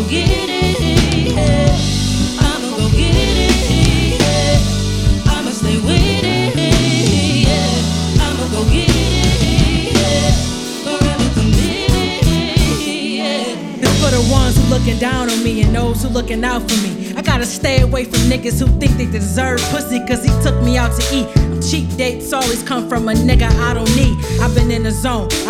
go get it, yeah. I'ma go get it, yeah. I'ma stay with it, yeah. I'ma go get it, yeah. Forever committed, yeah. This for the ones who looking down on me and those who looking out for me. I gotta stay away from niggas who think they deserve pussy cause he took me out to eat. Cheap dates always come from a nigga I don't need. I've been in the zone.